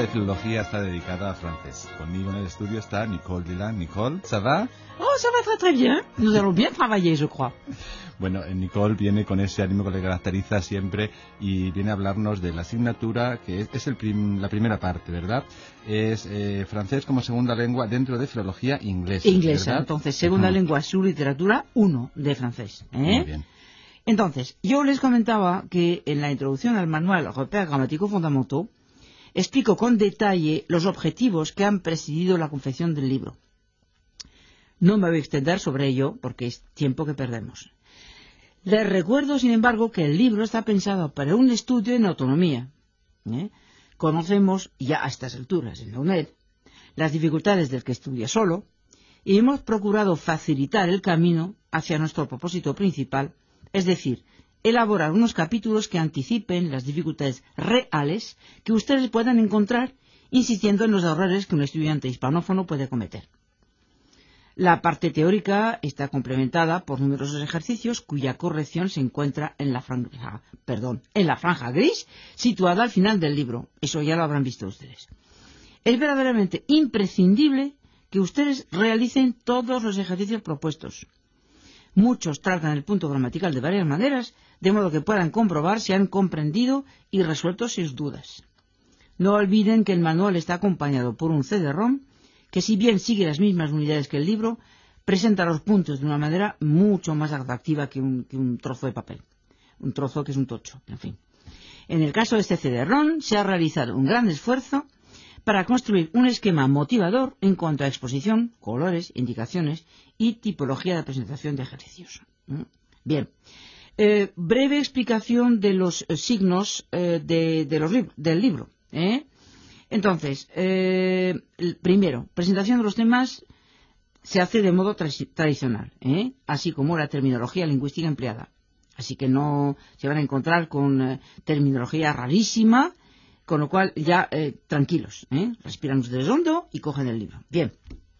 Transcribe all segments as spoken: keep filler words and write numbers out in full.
de filología está dedicada a francés. Conmigo en el estudio está Nicole Dylan. Nicole, ¿ça va? Oh, ça va très très bien. Nous allons bien travailler, je crois. Bueno, Nicole viene con ese ánimo que le caracteriza siempre y viene a hablarnos de la asignatura que es, es el prim, la primera parte, ¿verdad? Es eh, francés como segunda lengua dentro de filología inglesa. Inglesa, ¿verdad? entonces, segunda uh-huh. lengua, su literatura, uno de francés. ¿eh? Muy bien. Entonces, yo les comentaba que en la introducción al manual Repères grammaticaux fondamentaux explico con detalle los objetivos que han presidido la confección del libro. No me voy a extender sobre ello porque es tiempo que perdemos. Les recuerdo, sin embargo, que el libro está pensado para un estudio en autonomía. ¿eh? Conocemos ya a estas alturas en la UNED las dificultades del que estudia solo y hemos procurado facilitar el camino hacia nuestro propósito principal, es decir, elaborar unos capítulos que anticipen las dificultades reales que ustedes puedan encontrar, insistiendo en los errores que un estudiante hispanófono puede cometer. La parte teórica está complementada por numerosos ejercicios cuya corrección se encuentra en la franja, perdón, en la franja gris situada al final del libro. Eso ya lo habrán visto ustedes. Es verdaderamente imprescindible que ustedes realicen todos los ejercicios propuestos. Muchos tratan el punto gramatical de varias maneras, de modo que puedan comprobar si han comprendido y resuelto sus dudas. No olviden que el manual está acompañado por un C D ROM que, si bien sigue las mismas unidades que el libro, presenta los puntos de una manera mucho más atractiva que un, que un trozo de papel. Un trozo que es un tocho, en fin. En el caso de este C D ROM, se ha realizado un gran esfuerzo para construir un esquema motivador en cuanto a exposición, colores, indicaciones y tipología de presentación de ejercicios. Bien. Eh, breve explicación de los eh, signos eh, de, de los lib- del libro. ¿eh? Entonces, eh, primero, presentación de los temas se hace de modo tra- tradicional, ¿eh? así como la terminología lingüística empleada. Así que no se van a encontrar con eh, terminología rarísima, con lo cual ya eh, tranquilos, ¿eh? respiran ustedes hondo y cogen el libro. Bien.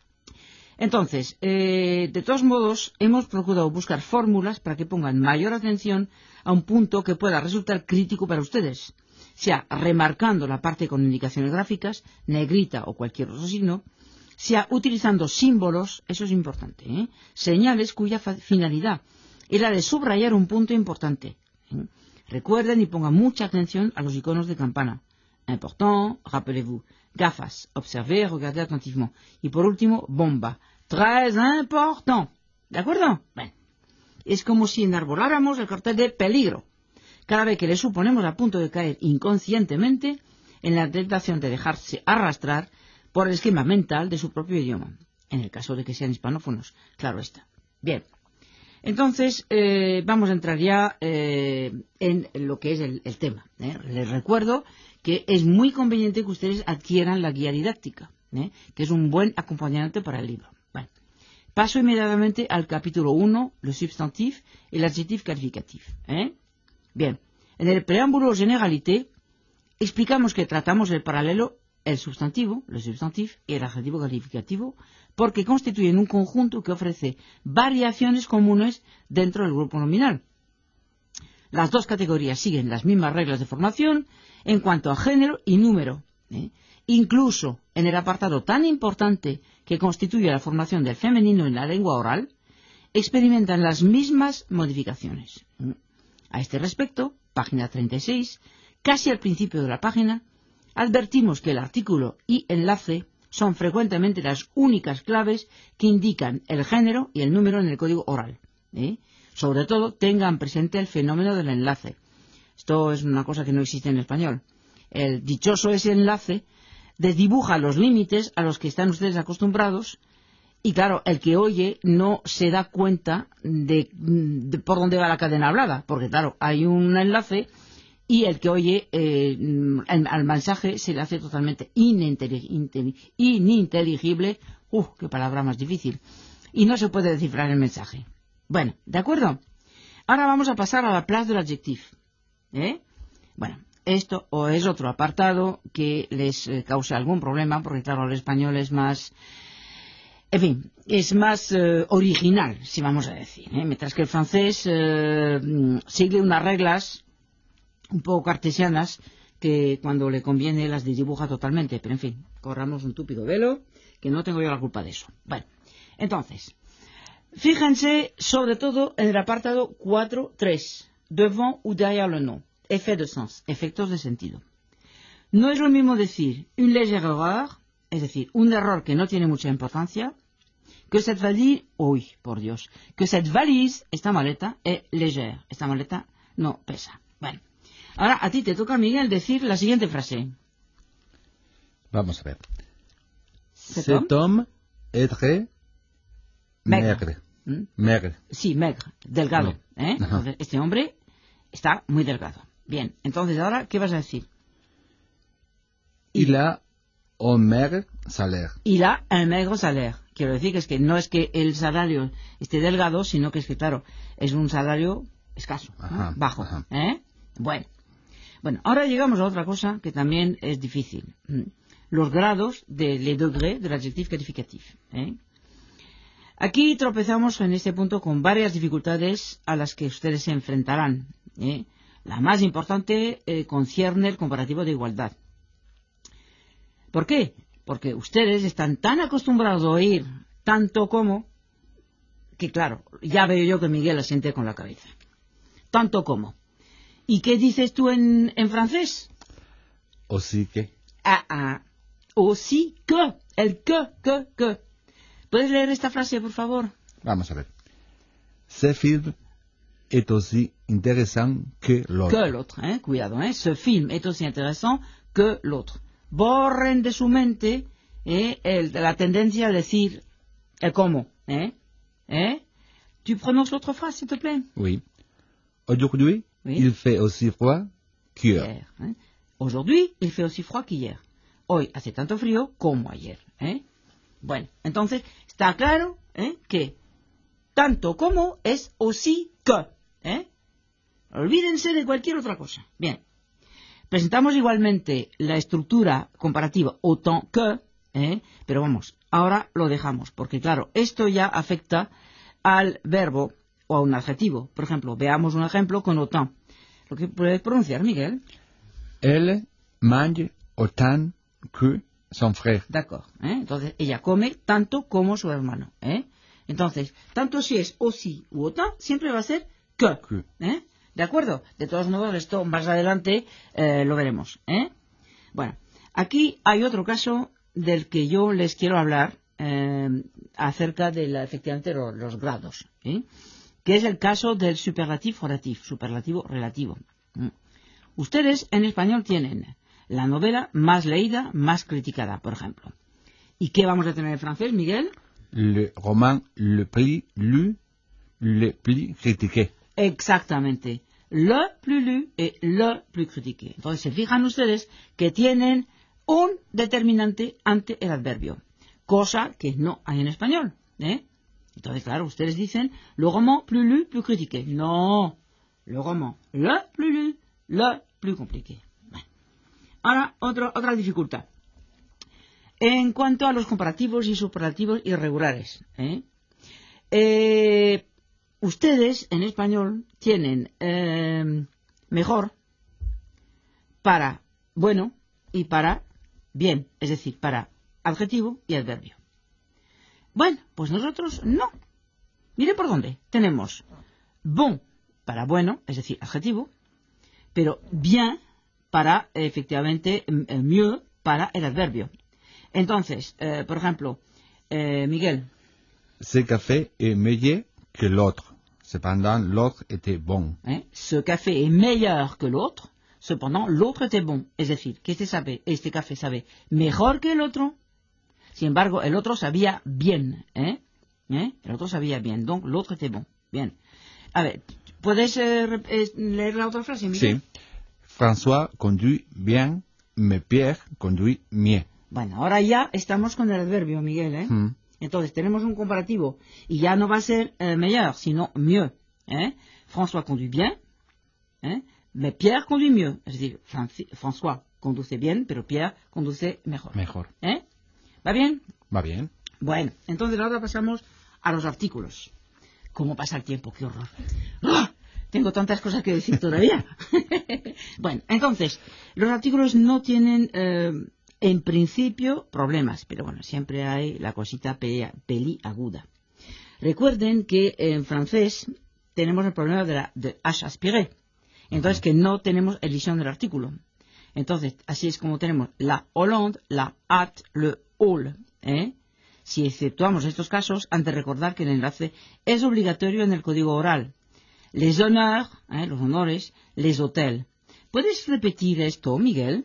Entonces, eh, de todos modos, hemos procurado buscar fórmulas para que pongan mayor atención a un punto que pueda resultar crítico para ustedes, sea remarcando la parte con indicaciones gráficas, negrita o cualquier otro signo, sea utilizando símbolos, eso es importante, ¿eh? señales cuya finalidad es la de subrayar un punto importante. ¿eh? Recuerden y pongan mucha atención a los iconos de campana. Important, rappelez-vous. Gafas, observez, regardez attentivement. Y por último, bomba. Très important. ¿De acuerdo? Bueno, es como si enarboláramos el cartel de peligro cada vez que le suponemos a punto de caer inconscientemente en la tentación de dejarse arrastrar por el esquema mental de su propio idioma, en el caso de que sean hispanófonos, claro está. Bien, entonces eh, vamos a entrar ya eh, en lo que es el, el tema. ¿eh? Les recuerdo que es muy conveniente que ustedes adquieran la guía didáctica, ¿eh? que es un buen acompañante para el libro. Bueno, paso inmediatamente al capítulo uno, le substantif y el adjectif calificatif. ¿eh? Bien, en el preámbulo generalité explicamos que tratamos el paralelo, el sustantivo, le substantif, y el adjetivo calificativo, porque constituyen un conjunto que ofrece variaciones comunes dentro del grupo nominal. Las dos categorías siguen las mismas reglas de formación en cuanto a género y número. ¿eh? Incluso en el apartado tan importante que constituye la formación del femenino en la lengua oral, experimentan las mismas modificaciones. ¿eh? A este respecto, página treinta y seis, casi al principio de la página, advertimos que el artículo y enlace son frecuentemente las únicas claves que indican el género y el número en el código oral. ¿eh? Sobre todo, tengan presente el fenómeno del enlace. Esto es una cosa que no existe en español. El dichoso ese enlace desdibuja los límites a los que están ustedes acostumbrados y, claro, el que oye no se da cuenta de, de por dónde va la cadena hablada, porque, claro, hay un enlace y el que oye eh, al mensaje se le hace totalmente ininteligible. ¡Uf, qué palabra más difícil! Y no se puede descifrar el mensaje. Bueno, ¿de acuerdo? Ahora vamos a pasar a la place de l'adjectif. ¿Eh? Bueno, esto o es otro apartado que les eh, causa algún problema, porque claro, el español es más, en fin, es más eh, original, si vamos a decir, ¿eh? mientras que el francés eh, sigue unas reglas un poco cartesianas que cuando le conviene las dibuja totalmente, pero en fin, corramos un túpido velo, que no tengo yo la culpa de eso. Bueno, entonces, fíjense sobre todo en el apartado cuatro tres, devant ou derrière le nom, effet de sens, efectos de sentido. No es lo mismo decir une légère erreur, es decir, un error que no tiene mucha importancia, que cette valise, uy, por Dios, que cette valise, esta maleta, es légère, esta maleta no pesa. Bueno, ahora a ti te toca, Miguel, decir la siguiente frase. Vamos a ver. Cet Cet homme est très Maigre. maigre. ¿Mm? Maigre. Sí, maigre, delgado. No. ¿eh? Ajá. Entonces, este hombre está muy delgado. Bien, entonces ahora, ¿qué vas a decir? Il a un maigre salaire. Il a un maigre salaire. Quiero decir que es que no es que el salario esté delgado, sino que es que, claro, es un salario escaso, ¿no? Ajá, bajo. ajá. ¿eh? Bueno. Bueno, ahora llegamos a otra cosa que también es difícil. ¿Mm? Los grados de les degrés del adjectif calificatif. ¿eh? Aquí tropezamos en este punto con varias dificultades a las que ustedes se enfrentarán. ¿eh? La más importante eh, concierne el comparativo de igualdad. ¿Por qué? Porque ustedes están tan acostumbrados a oír tanto como, que claro, ya veo yo que Miguel asiente con la cabeza. Tanto como. ¿Y qué dices tú en, en francés? Aussi que. Ah, ah. Aussi que. El que, que, que. ¿Puedes leer esta frase, por favor? Vamos a ver. Ce film est aussi intéressant que l'autre. Que l'autre, ¿eh? Cuidado, ¿eh? Ce film est aussi intéressant que l'autre. Borren de su mente ¿eh? el, la tendencia a decir el cómo, ¿eh? ¿Eh? ¿Tu prononces l'autre phrase, s'il te plaît? Oui. Aujourd'hui, Oui. il fait aussi froid qu'hier. Hier, ¿eh? Aujourd'hui, il fait aussi froid qu'hier. Hoy hace tanto frío como ayer, ¿eh? Bueno, entonces, está claro ¿eh? que tanto como es aussi que, ¿eh? Olvídense de cualquier otra cosa. Bien. Presentamos igualmente la estructura comparativa autant que, ¿eh? pero vamos, ahora lo dejamos, porque claro, esto ya afecta al verbo o a un adjetivo. Por ejemplo, veamos un ejemplo con autant. ¿Lo que puedes pronunciar, Miguel? Elle mange autant que son frère. D'accord. ¿eh? Entonces, ella come tanto como su hermano. ¿eh? Entonces, tanto si es aussi u autant, siempre va a ser que. Que. ¿eh? ¿De acuerdo? De todos modos, esto más adelante eh, lo veremos. ¿eh? Bueno, aquí hay otro caso del que yo les quiero hablar eh, acerca de la, efectivamente los, los grados, ¿eh? que es el caso del superlativo relatif, superlativo relativo. ¿eh? Ustedes en español tienen la novela más leída, más criticada, por ejemplo. ¿Y qué vamos a tener en francés, Miguel? Le roman le plus lu, le plus critiqué. Exactamente. Le plus lu et le plus critiqué. Entonces se fijan ustedes que tienen un determinante ante el adverbio, cosa que no hay en español. ¿eh? Entonces, claro, ustedes dicen le roman plus lu, plus critiqué. No, le roman le plus lu, le plus compliqué. Bueno. Ahora, otro, otra dificultad. En cuanto a los comparativos y superlativos irregulares, ¿eh? Eh, ustedes en español tienen eh, mejor para bueno y para bien, es decir, para adjetivo y adverbio. Bueno, pues nosotros no. Mire por dónde. Tenemos bon para bueno, es decir, adjetivo, pero bien para, efectivamente, mieux para el adverbio. Entonces, eh, por ejemplo, eh, Miguel. Ce café est meilleur que l'autre. Cependant, l'autre était bon. ¿eh? Ce café est meilleur que l'autre. Cependant, l'autre était bon. Es decir, que este, sabe, este café sabe mejor que el otro. Sin embargo, el otro sabía bien. ¿eh? ¿Eh? El otro sabía bien. Donc, l'autre était bon. Bien. A ver, ¿puedes eh, leer la otra frase, Miguel? Sí. François conduit bien, mais Pierre conduit mieux. Bueno, ahora ya estamos con el adverbio, Miguel, ¿eh? Mm. Entonces, tenemos un comparativo. Y ya no va a ser eh, meilleur, sino mieux. ¿eh? François conduit bien, ¿eh? mais Pierre conduit mieux. Es decir, Franci François conduce bien, pero Pierre conduce mejor. Mejor. ¿Eh? ¿Va bien? Va bien. Bueno, entonces ahora pasamos a los artículos. ¿Cómo pasa el tiempo? ¡Qué horror! ¡Ah! tengo tantas cosas que decir todavía. Bueno, entonces, los artículos no tienen, eh, en principio, problemas, pero bueno, siempre hay la cosita pe- peliaguda. Recuerden que en francés tenemos el problema de la de H aspiré, entonces que no tenemos edición del artículo. Entonces, así es como tenemos la Hollande, la hâte, le hall, ¿eh? Si exceptuamos estos casos, han de recordar que el enlace es obligatorio en el código oral. Les honneurs, ¿eh? Los honores, les hôtels. ¿Puedes repetir esto, Miguel?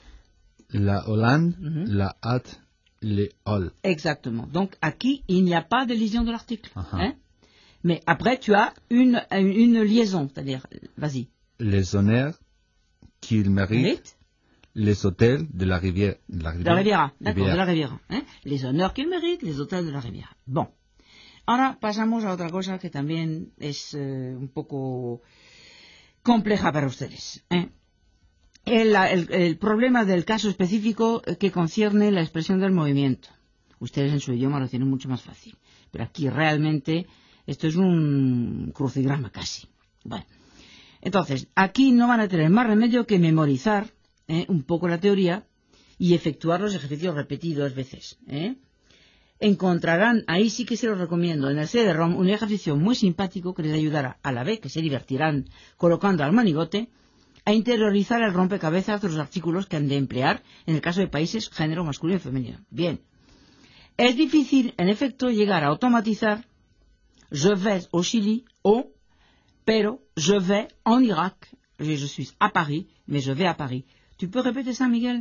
La Hollande, Uh-huh. la hâte, le hall. Exactement. Donc, aquí, il n'y a pas de liaison de l'article. Uh-huh. Hein? Mais après, tu as une, une liaison, c'est-à-dire, vas-y. Les honneurs qu'il mérite, Mérite. les hôtels de la rivière. De la De la Riviera, d'accord, Riviera. de la Riviera. ¿eh? Les honneurs qu'il mérite, les hôtels de la Riviera. Bon. Ahora pasamos a otra cosa que también es eh, un poco compleja para ustedes. ¿eh? El, el, el problema del caso específico que concierne la expresión del movimiento. Ustedes en su idioma lo tienen mucho más fácil. Pero aquí realmente esto es un crucigrama casi. Bueno. Entonces, aquí no van a tener más remedio que memorizar ¿eh? un poco la teoría y efectuar los ejercicios repetidos veces. ¿eh? Encontrarán, ahí sí que se los recomiendo, en el C D ROM un ejercicio muy simpático que les ayudará a la vez que se divertirán colocando al manigote a interiorizar el rompecabezas de los artículos que han de emplear en el caso de países género masculino y femenino. Bien. Es difícil, en efecto, llegar a automatizar je vais au Chili o pero je vais en Irak. Je, je suis à Paris, mais je vais à Paris. Tu peux répéter ça, Miguel?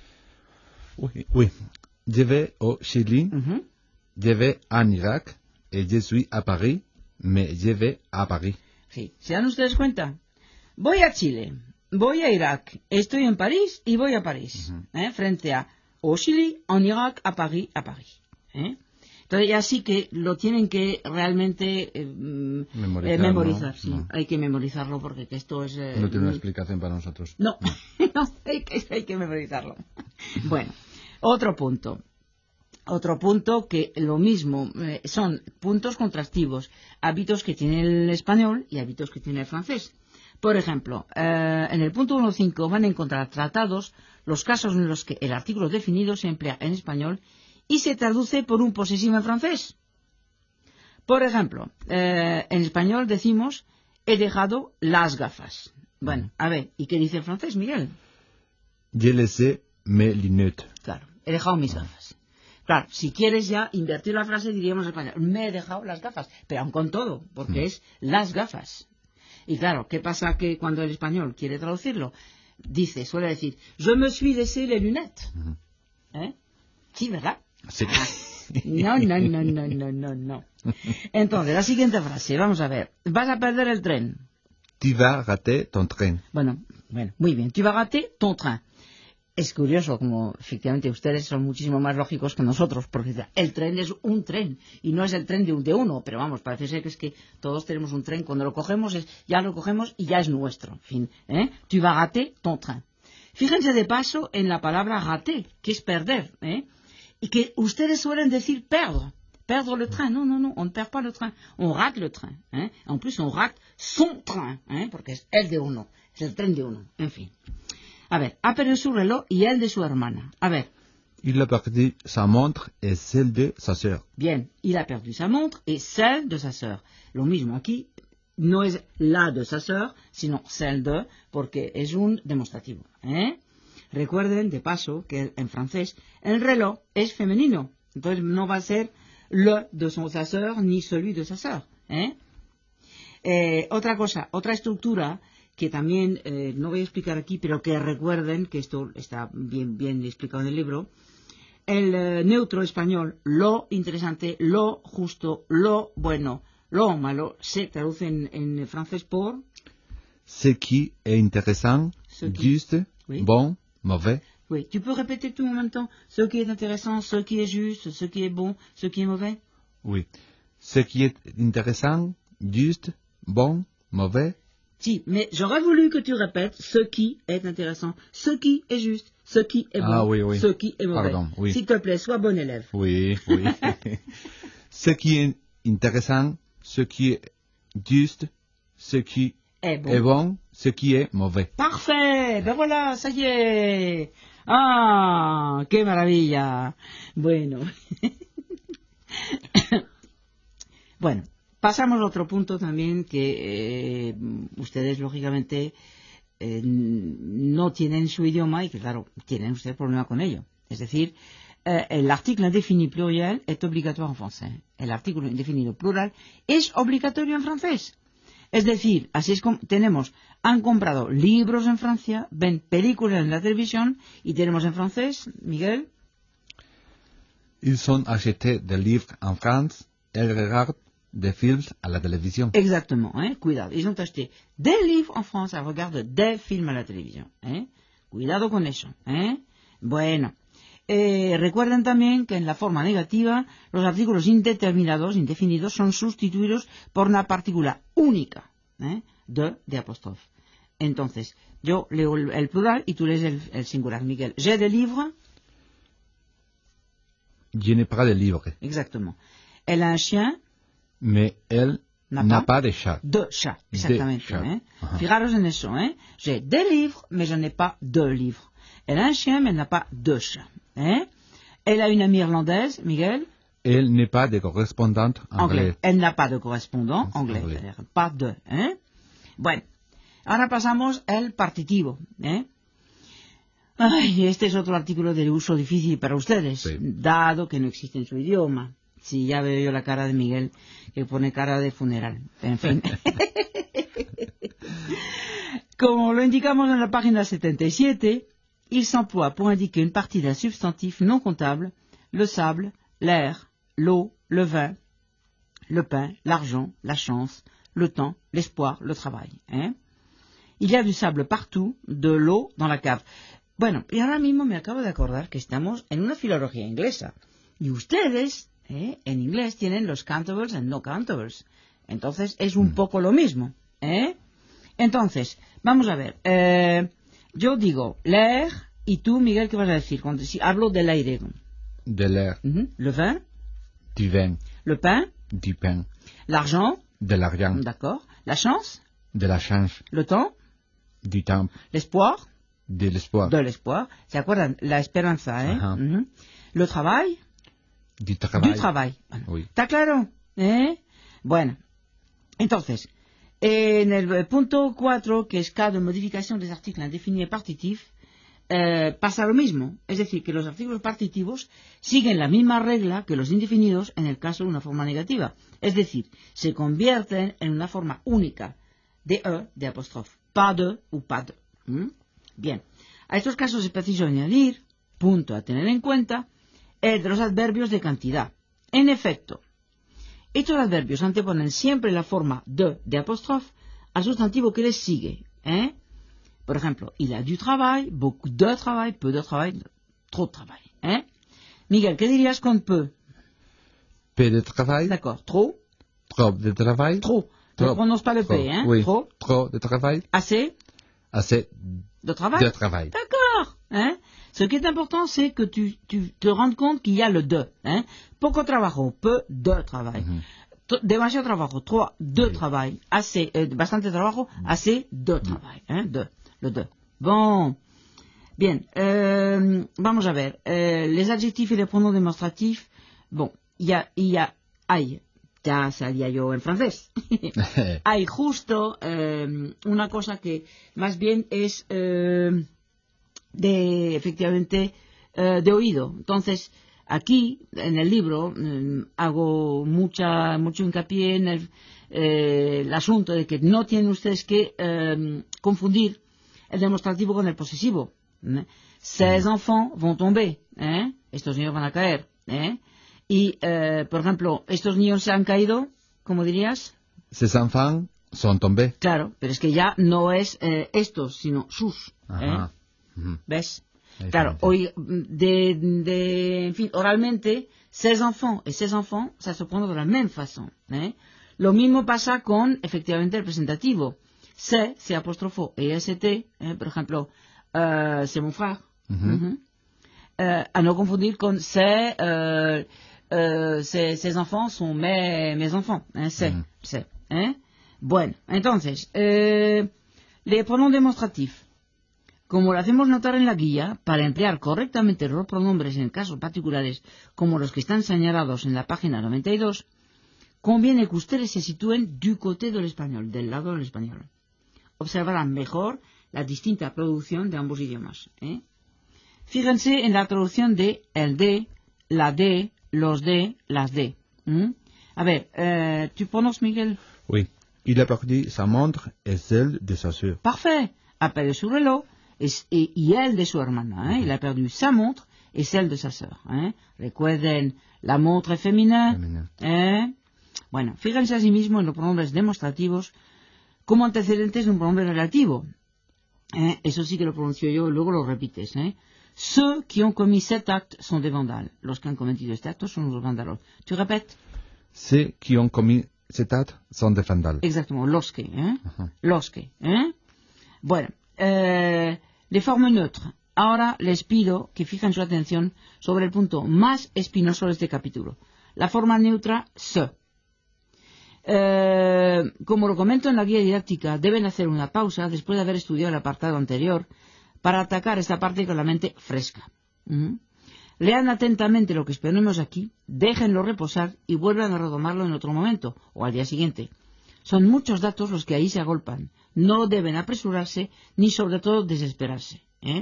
Oui, oui. Je vais au Chili, Uh-huh. je vais en Irak, et je suis à Paris, mais je vais à Paris. Sí. ¿Se dan ustedes cuenta? Voy a Chile, voy a Irak, estoy en París y voy a París. Uh-huh. ¿eh? Frente a au Chili, en Irak, a París, a París. ¿eh? Entonces ya sí que lo tienen que realmente eh, Memorizar, eh, memorizar. ¿no? Sí. No. Hay que memorizarlo porque que esto es... eh, No tiene una muy- explicación para nosotros. No, no, hay que, hay que memorizarlo. Bueno, otro punto. Otro punto que lo mismo, eh, son puntos contrastivos, hábitos que tiene el español y hábitos que tiene el francés. Por ejemplo, eh, en el punto uno punto cinco van a encontrar tratados los casos en los que el artículo definido se emplea en español y se traduce por un posesivo en francés. Por ejemplo, eh, en español decimos he dejado las gafas. Bueno, a ver, ¿y qué dice el francés, Miguel? Je laissé mes lunettes. Claro, he dejado mis gafas. Claro, si quieres ya invertir la frase diríamos en español, me he dejado las gafas, pero aún con todo, porque Mm. es las gafas. Y claro, ¿qué pasa que cuando el español quiere traducirlo? Dice, suele decir, je me suis laissé les lunettes. Ujú. ¿Eh? Sí, ¿verdad? Sí. No, no, no, no, no, no, no. Entonces, la siguiente frase, vamos a ver. Vas a perder el tren. Tu vas rater ton train. Bueno, bueno, muy bien. Tu vas rater ton train. Es curioso, como efectivamente ustedes son muchísimo más lógicos que nosotros, porque el tren es un tren y no es el tren de, un, de uno, pero vamos, parece ser que es que todos tenemos un tren, cuando lo cogemos, es, ya lo cogemos y ya es nuestro. En fin, ¿eh? Tu vas rater ton train. Fíjense de paso en la palabra rater, que es perder, ¿eh? Y que ustedes suelen decir perdre. Perdre le train. No, no, no, on ne perd pas le train. On rate le train. ¿eh? En plus, on rate son train, ¿eh? Porque es el de uno, es el tren de uno, en fin. A ver, ha perdido su reloj y el de su hermana. A ver, Il a perdu sa montre et celle de sa sœur. bien, il a perdu sa montre et celle de sa sœur. Lo mismo aquí, no es la de sa sœur, sino celle de, porque es un demostrativo. ¿eh? Recuerden, de paso, que en francés el reloj es femenino. Entonces no va a ser le de son, sa sœur ni celui de sa sœur. ¿eh? Eh, otra cosa, otra estructura que también eh, no voy a explicar aquí, pero que recuerden que esto está bien, bien explicado en el libro. El eh, neutro español, lo interesante, lo justo, lo bueno, lo malo, se traduce en, en francés por... Ce qui est intéressant, Ce qui- juste, Oui. bon, mauvais. Oui, tu peux répéter tout en même temps. Ce qui est intéressant, ce qui est juste, ce qui est bon, ce qui est mauvais. Oui. Ce qui est intéressant, juste, bon, mauvais. Si, mais j'aurais voulu que tu répètes ce qui est intéressant, ce qui est juste, ce qui est bon, Ah, oui, oui. ce qui est mauvais. Pardon, oui. S'il te plaît, sois bon élève. Oui, oui. Ce qui est intéressant, ce qui est juste, ce qui est bon. est bon, ce qui est mauvais. Parfait, ben voilà, ça y est. Ah, qué maravilla. Bueno. Bueno, pasamos a otro punto también que eh, ustedes lógicamente eh, no tienen su idioma y que claro, tienen ustedes problema con ello. Es decir, eh, el artículo indefinido pluriel es obligatorio en francés. El artículo indefinido plural es obligatorio en francés. Es decir, así es como tenemos, han comprado libros en Francia, ven películas en la televisión y tenemos en francés, Miguel. Ils ont acheté des livres en France et regardent des films à la télévision. Exactement, hein, cuidado. Ils ont acheté des livres en France et regardent des films à la televisión. ¿Eh? Cuidado con eso. ¿Eh? Bueno. Eh, recuerden también que en la forma negativa los artículos indeterminados, indefinidos, son sustituidos por una partícula única, ¿eh? de, de apóstrofe. Entonces, yo leo el, el plural y tú lees el, el singular, Miguel. J'ai des livres. Je n'ai pas de livres. Exactement. Elle a un chien. Mais elle n'a pas, pas de chat. De chat, exactamente. De chat. ¿Eh? Ajá. Fijaros en eso, ¿eh? J'ai des livres, mais je n'ai pas de livres. Elle a un chien, mais elle n'a pas de chat. ¿Eh? Elle a une amie irlandaise, Miguel. Elle n'est pas de correspondante anglais. Anglais. Elle n'a pas de correspondant anglais. anglais. Pas de. ¿Eh? Bueno, ahora pasamos al partitivo. ¿Eh? Ay, este es otro artículo de uso difícil para ustedes, sí. dado que no existe en su idioma. Sí, ya veo yo la cara de Miguel, que pone cara de funeral. En fin. Como lo indicamos en la página setenta y siete, il s'emploie pour indiquer une partie d'un substantif non comptable, le sable, l'air, l'eau, le vin, le pain, l'argent, la chance, le temps, l'espoir, le travail. ¿Eh? Il y a du sable partout, de l'eau dans la cave. Bueno, y ahora mismo me acabo de acordar que estamos en una filología inglesa. Y ustedes, ¿eh? en inglés, tienen los countables y no countables. Entonces, es un mm. poco lo mismo. ¿eh? Entonces, vamos a ver. Eh, yo digo l'air, y tú, Miguel, ¿qué vas a decir? Cuando si hablo del aire. De l'air. Uh-huh. Le vin. Du vin. Le pain. Du pain. L'argent. De l'argent. D'accord. La chance. De la chance. Le temps. Du temps. L'espoir. De l'espoir. De l'espoir. ¿Se acuerdan? La esperanza, ¿eh? Uh-huh. Uh-huh. Le travail. Du travail. Du travail. Bueno, oui. ¿está claro? ¿Eh? Bueno, entonces, en el punto cuatro, que es cas de modificación des articles indéfinis et partitifs, eh, pasa lo mismo. Es decir, que los artículos partitivos siguen la misma regla que los indefinidos en el caso de una forma negativa. Es decir, se convierten en una forma única de e, de apóstrofe. Pas de ou pas de. ¿Mm? Bien, a estos casos es preciso añadir, punto a tener en cuenta, el de los adverbios de cantidad. En efecto, estos adverbios anteponen siempre la forma de, de apóstrofe, al sustantivo que les sigue. ¿eh? Por ejemplo, il a du travail, beaucoup de travail, peu de travail, trop de travail. ¿eh? Miguel, ¿qué dirías con peu? Peu de travail. D'accord. Trop? Trop de travail. Trop. Ne prononce pas le trop. P, hein? Oui. Trop. Trop de travail. Assez? Assez de travail. De travail. D'accord. Hein? Ce qui est important, c'est que tu, tu te rendes compte qu'il y a le de. Hein? Poco trabajo, peu de travail. Mm-hmm. Demasiado trabajo, trop de oui. travail. Assez, eh, bastante trabajo, assez de oui. travail. Hein? De, le de. Bon. Bien. Euh, vamos a ver. Euh, les adjectifs et les pronoms démonstratifs. Bon. Il y a, il y a, hay. Ya salía yo en francés. Hay justo eh, una cosa que más bien es eh, de, efectivamente, eh, de oído. Entonces, aquí, en el libro, eh, hago mucha, mucho hincapié en el, eh, el asunto de que no tienen ustedes que eh, confundir el demostrativo con el posesivo. ¿eh? Ces enfants vont tomber. ¿eh? Estos niños van a caer. ¿eh? Y, eh, por ejemplo, estos niños se han caído, ¿cómo dirías? Ces enfants sont tombés. Claro, pero es que ya no es eh, estos, sino sus. Ajá. ¿eh? Uh-huh. ¿Ves? Exacto. Claro, hoy, de, de, en fin, oralmente, ces enfants et ces enfants, ça se prononce de la même façon. ¿eh? Lo mismo pasa con, efectivamente, el presentativo. C'est, c'est apóstrofo, et est, ¿eh? Por ejemplo, uh, c'est mon frère. Uh-huh. Uh-huh. Uh, a no confundir con c'est... Uh, Euh, ces, ces enfants sont mes, mes enfants. Hein, c'est, mm. c'est. Hein? Bueno, entonces, eh, les pronoms démonstratifs. Como lo hacemos notar en la guía, para emplear correctamente los pronombres en casos particulares como los que están señalados en la página noventa y dos, conviene que ustedes se sitúen du côté del español, del lado del español. Observarán mejor la distinta producción de ambos idiomas. ¿eh? Fíjense en la traducción de el de, la de, los de, las de. ¿Mm? A ver, euh, ¿tu prononces, Miguel? Oui. Il a perdu sa montre et celle de sa sœur. Parfait. A perdu su reloj es, y, y el de su hermana. ¿eh? Il a perdu sa montre et celle de sa sœur. ¿eh? Recuerden, la montre féminin. Féminin. ¿eh? Bueno, fíjense asimismo en los pronombres demostrativos como antecedentes de un pronombre relativo. ¿eh? Eso sí que lo pronuncio yo y luego lo repites. ¿eh? Ceux qui ont commis cet acte sont des vandales. Los que han cometido este acto son los vándalos. ¿Tu repites? Ceux qui ont commis cet acte sont des vandales. Exactement, los que. ¿eh? Ajá. Los que. ¿eh? Bueno, eh, les formes neutres. Ahora les pido que fijen su atención sobre el punto más espinoso de este capítulo. La forma neutra se. Eh, como lo comento en la guía didáctica, deben hacer una pausa después de haber estudiado el apartado anterior para atacar esta parte con la mente fresca. ¿Mm? Lean atentamente lo que exponemos aquí, déjenlo reposar y vuelvan a retomarlo en otro momento o al día siguiente. Son muchos datos los que ahí se agolpan. No deben apresurarse ni sobre todo desesperarse. ¿eh?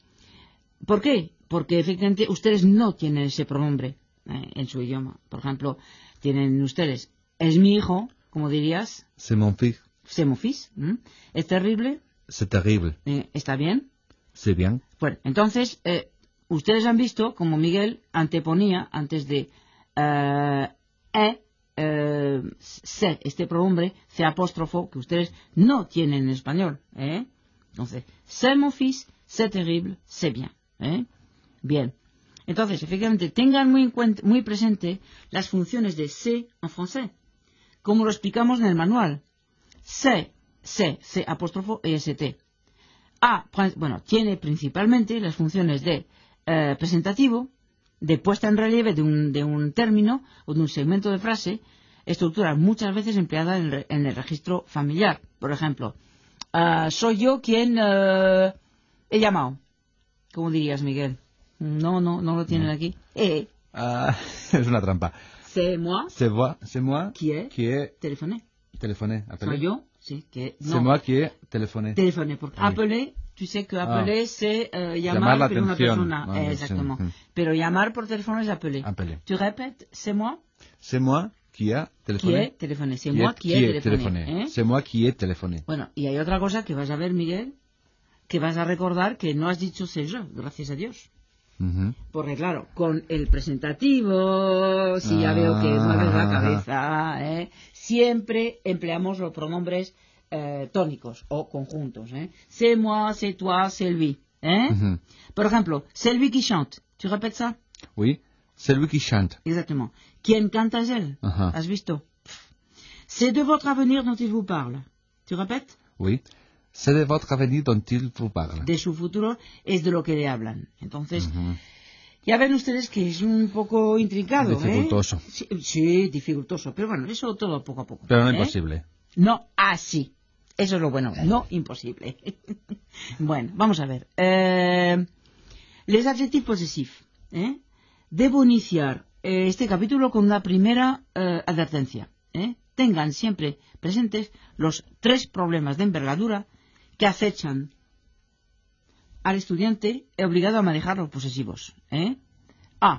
¿Por qué? Porque efectivamente ustedes no tienen ese pronombre eh, en su idioma. Por ejemplo, tienen ustedes es mi hijo, como dirías. C'est mon fils. C'est mon fils. ¿m? Es terrible. C'est terrible. Eh, ¿Está bien? C'est bien. Bueno, entonces, eh, ustedes han visto como Miguel anteponía antes de eh, e, eh, se, este pronombre, ce apóstrofo, que ustedes no tienen en español. ¿eh? Entonces, c'est mon fils, c'est terrible, c'est bien. ¿eh? Bien. Entonces, efectivamente, tengan muy, en cuenta, muy presente las funciones de c'est en francés, como lo explicamos en el manual. C'est, c'est, c'est apóstrofo e st. A, bueno, tiene principalmente las funciones de eh, presentativo, de puesta en relieve de un, de un término o de un segmento de frase, estructura muchas veces empleada en, re, en el registro familiar. Por ejemplo, uh, soy yo quien uh, he llamado. ¿Cómo dirías, Miguel? No, no, no lo tienen no. aquí. Eh. Ah, es una trampa. C'est moi. C'est moi, c'est moi qui ai qui ai téléphoné. Téléphoné, appelé. Soy yo, sí, que C'est moi qui ai téléphoné. Téléphoné, porque oui. Appeler, tu sais que appeler ah. c'est euh, llamar, llamar por una persona. Ah, eh, exactement. Sí. Pero llamar por teléfono es appeler. Appeler. Tu répètes, c'est moi. C'est moi qui a téléphoné. Qui ai téléphoné. C'est moi qui ai téléphoné. téléphoné. ¿eh? C'est moi qui ai téléphoné. Bueno, y hay otra cosa que vas a ver, Miguel, que vas a recordar que no has dicho c'est je, gracias a Dios. Uh-huh. Porque claro, con el presentativo, si ya ah. veo que mueves la cabeza, ¿eh? siempre empleamos los pronombres eh, tónicos o conjuntos. ¿eh? C'est moi, c'est toi, c'est lui. ¿eh? Uh-huh. Por ejemplo, c'est lui qui chante. ¿Tu repites ça? Oui, c'est lui qui chante. Exactement. ¿Quién canta es él? Uh-huh. ¿Has visto? C'est de votre avenir dont il vous parle. ¿Tu repites? Oui. C'est de votre avenir dont il vous parle. De su futuro es de lo que le hablan. Entonces, uh-huh. ya ven ustedes que es un poco intrincado. Dificultoso. ¿eh? Sí, sí, dificultoso. Pero bueno, eso todo poco a poco. Pero no ¿eh? imposible. No así. Eso es lo bueno. No imposible. Bueno, vamos a ver. Eh, les adjectifs posesifs. ¿eh? Debo iniciar eh, este capítulo con una primera eh, advertencia. ¿eh? Tengan siempre presentes los tres problemas de envergadura que acechan al estudiante obligado a manejar los posesivos. ¿eh? A.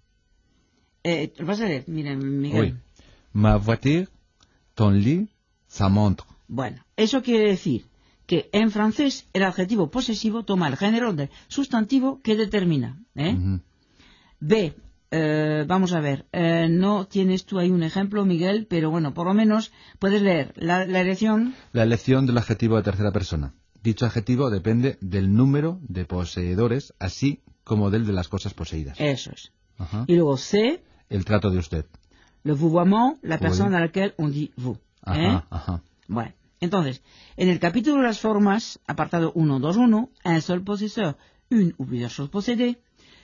Eh, ¿Lo vas a leer? Miren, Miguel. Oui. Ma voiture, ton lit, sa montre. Bueno, eso quiere decir que en francés el adjetivo posesivo toma el género del sustantivo que determina. ¿eh? Uh-huh. B. Eh, vamos a ver, eh, no tienes tú ahí un ejemplo, Miguel, pero bueno, por lo menos puedes leer la, la elección. La elección del adjetivo de tercera persona. Dicho adjetivo depende del número de poseedores, así como del de las cosas poseídas. Eso es. Ajá. Y luego C. El trato de usted. Le vouvoiement, la Oui. persona a laquelle on dit vous. Ajá, ¿eh? ajá. Bueno, entonces, en el capítulo de las formas, apartado uno punto dos punto uno, un seul possesseur, une ou plusieurs choses possédées,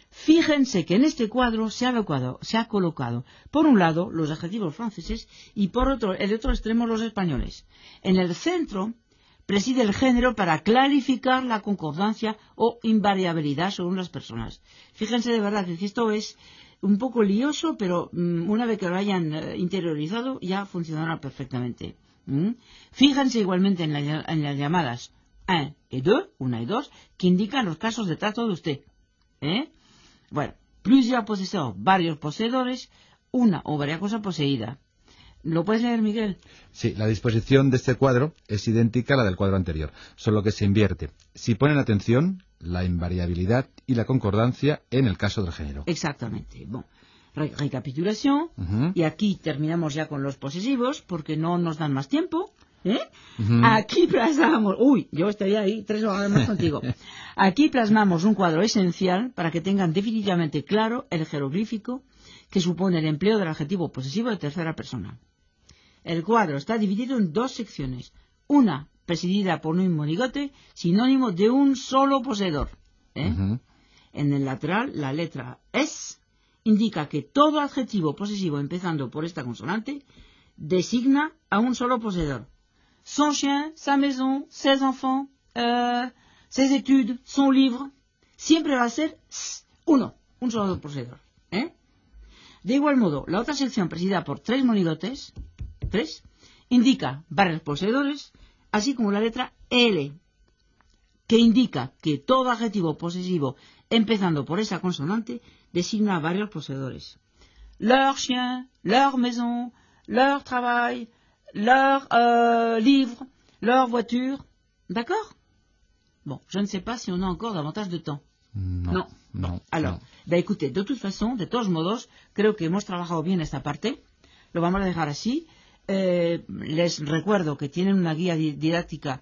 Fíjense que en este cuadro se ha, cuadro, se ha colocado, por un lado, los adjetivos franceses y por otro, el otro extremo, los españoles. En el centro preside el género para clarificar la concordancia o invariabilidad según las personas. Fíjense de verdad que esto es un poco lioso, pero um, una vez que lo hayan uh, interiorizado ya funcionará perfectamente. ¿Mm? Fíjense igualmente en, la, en las llamadas un y dos, una y dos, que indican los casos de trato de usted. ¿Eh? Bueno, plusieurs possesseurs, varios poseedores, una o varias cosas poseídas. ¿Lo puedes leer, Miguel? Sí, la disposición de este cuadro es idéntica a la del cuadro anterior, solo que se invierte. Si ponen atención, la invariabilidad y la concordancia en el caso del género. Exactamente. Bon. Re recapitulación. Uh-huh. Y aquí terminamos ya con los posesivos, porque no nos dan más tiempo. ¿Eh? Uh-huh. Aquí plasmamos... Uy, yo estaría ahí tres horas más contigo. Aquí plasmamos un cuadro esencial para que tengan definitivamente claro el jeroglífico que supone el empleo del adjetivo posesivo de tercera persona. El cuadro está dividido en dos secciones. Una presidida por un monigote, sinónimo de un solo poseedor. ¿Eh? Uh-huh. En el lateral, la letra S indica que todo adjetivo posesivo empezando por esta consonante designa a un solo poseedor. Son chien, sa maison, ses enfants, euh, ses études, son livre, siempre va a ser uno, un solo poseedor. ¿Eh? De igual modo, la otra sección presidida por tres monigotes, tres, indica varios poseedores, así como la letra L, que indica que todo adjetivo posesivo empezando por esa consonante designa a varios poseedores. Leur chien, leur maison, leur travail, leur euh, livre, leur voiture. D'accord? Bon, je ne sais pas si on a encore davantage de temps. No. No. no Alors, no. Ben, écoutez, de toute façon, de todos modos, creo que hemos trabajado bien esta parte. Lo vamos a dejar así. Eh, les recuerdo que tienen una guía didáctica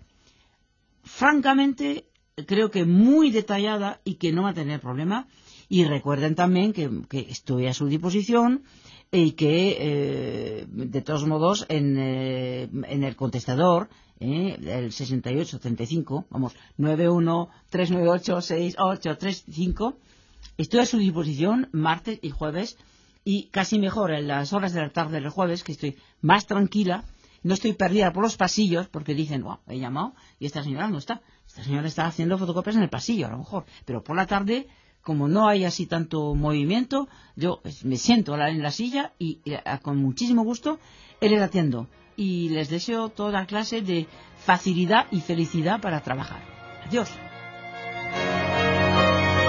francamente, creo que muy detallada y que no va a tener problema. Y recuerden también que, que estoy a su disposición y que, eh, de todos modos, en, eh, en el contestador, eh, el sesenta y ocho treinta y cinco, vamos, nueve uno tres nueve ocho seis ocho tres cinco, estoy a su disposición martes y jueves, y casi mejor en las horas de la tarde del jueves, que estoy más tranquila, no estoy perdida por los pasillos, porque dicen, wow, he llamado y esta señora no está. Esta señora está haciendo fotocopias en el pasillo, a lo mejor. Pero por la tarde, como no hay así tanto movimiento, yo me siento en la silla y, y con muchísimo gusto les atiendo. Y les deseo toda clase de facilidad y felicidad para trabajar. Adiós.